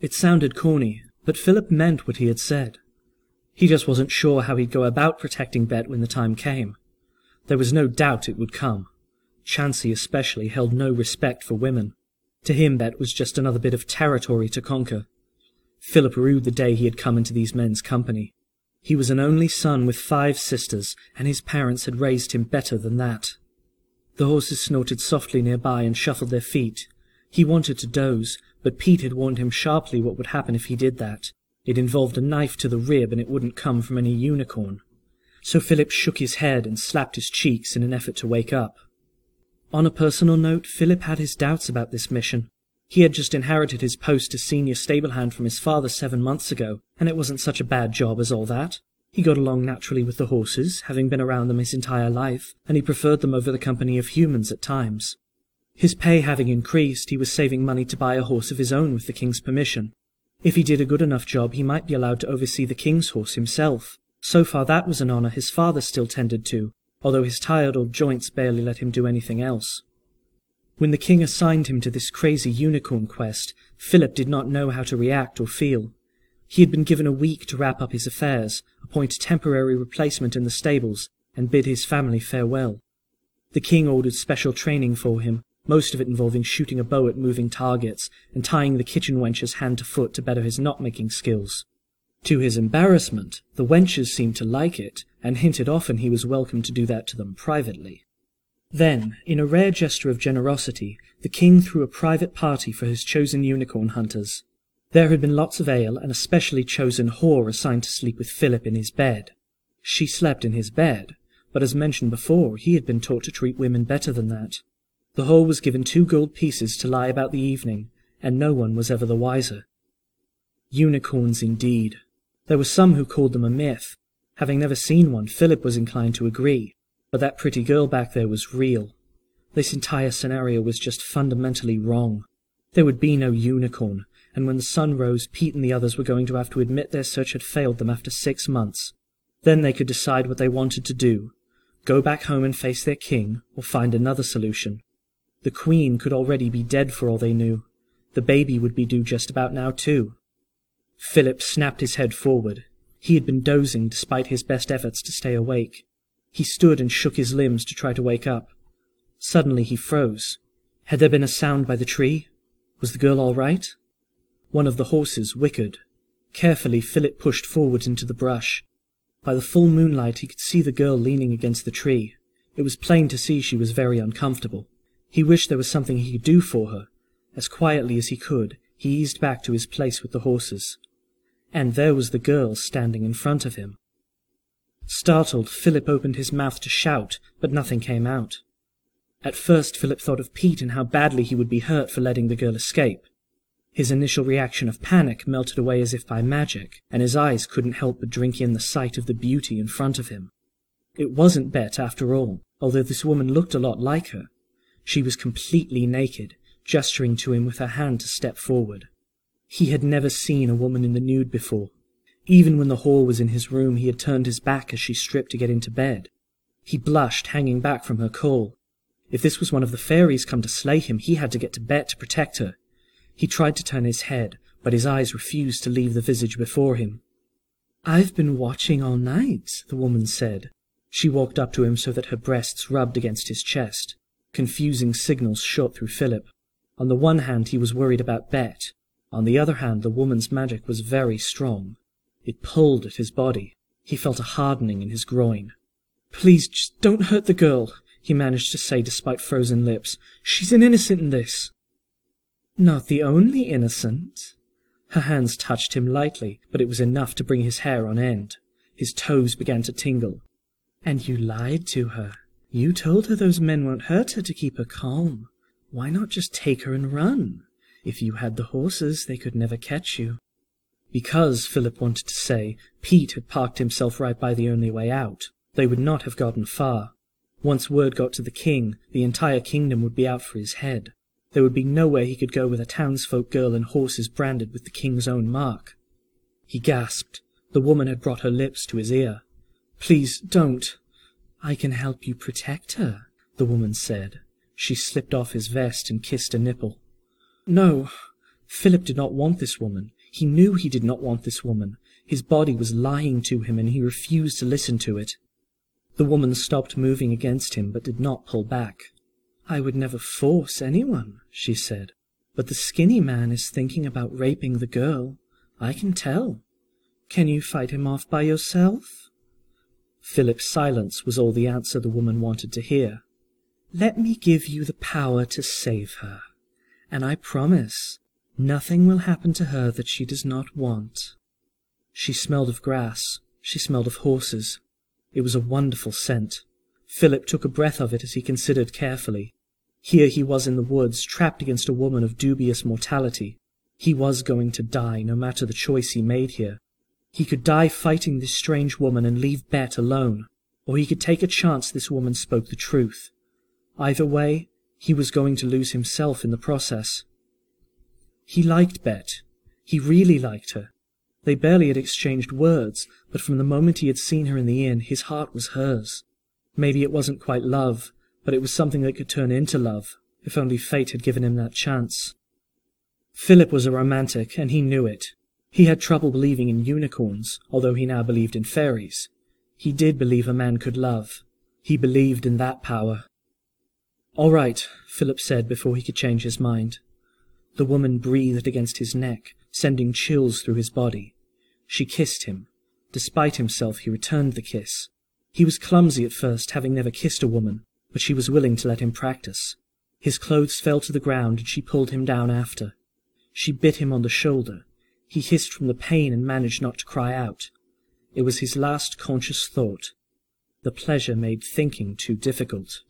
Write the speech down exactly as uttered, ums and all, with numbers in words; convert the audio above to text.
It sounded corny, but Philip meant what he had said. He just wasn't sure how he'd go about protecting Bet when the time came. There was no doubt it would come. Chansey especially held no respect for women. To him Bet was just another bit of territory to conquer. Philip rued the day he had come into these men's company. He was an only son with five sisters, and his parents had raised him better than that. The horses snorted softly nearby and shuffled their feet. He wanted to doze, but Pete had warned him sharply what would happen if he did that. It involved a knife to the rib, and it wouldn't come from any unicorn. So Philip shook his head and slapped his cheeks in an effort to wake up. On a personal note, Philip had his doubts about this mission. He had just inherited his post as senior stable hand from his father seven months ago, and it wasn't such a bad job as all that. He got along naturally with the horses, having been around them his entire life, and he preferred them over the company of humans at times. His pay having increased, he was saving money to buy a horse of his own with the king's permission. If he did a good enough job, he might be allowed to oversee the king's horse himself. So far that was an honour his father still tended to, although his tired old joints barely let him do anything else. When the king assigned him to this crazy unicorn quest, Philip did not know how to react or feel. He had been given a week to wrap up his affairs, appoint a temporary replacement in the stables, and bid his family farewell. The king ordered special training for him, most of it involving shooting a bow at moving targets and tying the kitchen wenches hand to foot to better his knot-making skills. To his embarrassment, the wenches seemed to like it, and hinted often he was welcome to do that to them privately. Then, in a rare gesture of generosity, the king threw a private party for his chosen unicorn hunters. There had been lots of ale, and a specially chosen whore assigned to sleep with Philip in his bed. She slept in his bed, but as mentioned before, he had been taught to treat women better than that. The whore was given two gold pieces to lie about the evening, and no one was ever the wiser. Unicorns indeed. There were some who called them a myth. Having never seen one, Philip was inclined to agree, but that pretty girl back there was real. This entire scenario was just fundamentally wrong. There would be no unicorn, and when the sun rose, Pete and the others were going to have to admit their search had failed them after six months. Then they could decide what they wanted to do, go back home and face their king, or find another solution. The queen could already be dead for all they knew. The baby would be due just about now too. Philip snapped his head forward. He had been dozing despite his best efforts to stay awake. He stood and shook his limbs to try to wake up. Suddenly he froze. Had there been a sound by the tree? Was the girl all right? One of the horses whickered. Carefully Philip pushed forward into the brush. By the full moonlight he could see the girl leaning against the tree. It was plain to see she was very uncomfortable. He wished there was something he could do for her. As quietly as he could, he eased back to his place with the horses. And there was the girl standing in front of him. Startled, Philip opened his mouth to shout, but nothing came out. At first Philip thought of Pete and how badly he would be hurt for letting the girl escape. His initial reaction of panic melted away as if by magic, and his eyes couldn't help but drink in the sight of the beauty in front of him. It wasn't Bet after all, although this woman looked a lot like her. She was completely naked, gesturing to him with her hand to step forward. He had never seen a woman in the nude before. Even when the whore was in his room, he had turned his back as she stripped to get into bed. He blushed, hanging back from her call. If this was one of the fairies come to slay him, he had to get to Bet to protect her. He tried to turn his head, but his eyes refused to leave the visage before him. "I've been watching all night," the woman said. She walked up to him so that her breasts rubbed against his chest. Confusing signals shot through Philip. On the one hand, he was worried about Bet. On the other hand, the woman's magic was very strong. It pulled at his body. He felt a hardening in his groin. "Please, just don't hurt the girl," he managed to say despite frozen lips. "She's an innocent in this." "Not the only innocent." Her hands touched him lightly, but it was enough to bring his hair on end. His toes began to tingle. "And you lied to her. You told her those men won't hurt her to keep her calm. Why not just take her and run? If you had the horses, they could never catch you." Because, Philip wanted to say, Pete had parked himself right by the only way out. They would not have gotten far. Once word got to the king, the entire kingdom would be out for his head. There would be nowhere he could go with a townsfolk girl and horses branded with the king's own mark. He gasped. The woman had brought her lips to his ear. "Please, don't." "I can help you protect her," the woman said. She slipped off his vest and kissed a nipple. No. Philip did not want this woman. He knew he did not want this woman. His body was lying to him, and he refused to listen to it. The woman stopped moving against him, but did not pull back. "I would never force anyone," she said, "but the skinny man is thinking about raping the girl. I can tell. Can you fight him off by yourself?" Philip's silence was all the answer the woman wanted to hear. "Let me give you the power to save her, and I promise nothing will happen to her that she does not want." She smelled of grass. She smelled of horses. It was a wonderful scent. Philip took a breath of it as he considered carefully. Here he was in the woods, trapped against a woman of dubious mortality. He was going to die, no matter the choice he made here. He could die fighting this strange woman and leave Bet alone, or he could take a chance this woman spoke the truth. Either way, he was going to lose himself in the process. He liked Bet. He really liked her. They barely had exchanged words, but from the moment he had seen her in the inn, his heart was hers. Maybe it wasn't quite love, but it was something that could turn into love, if only fate had given him that chance. Philip was a romantic, and he knew it. He had trouble believing in unicorns, although he now believed in fairies. He did believe a man could love. He believed in that power. "All right," Philip said before he could change his mind. The woman breathed against his neck, sending chills through his body. She kissed him. Despite himself, he returned the kiss. He was clumsy at first, having never kissed a woman, but she was willing to let him practice. His clothes fell to the ground, and she pulled him down after. She bit him on the shoulder. He hissed from the pain and managed not to cry out. It was his last conscious thought. The pleasure made thinking too difficult.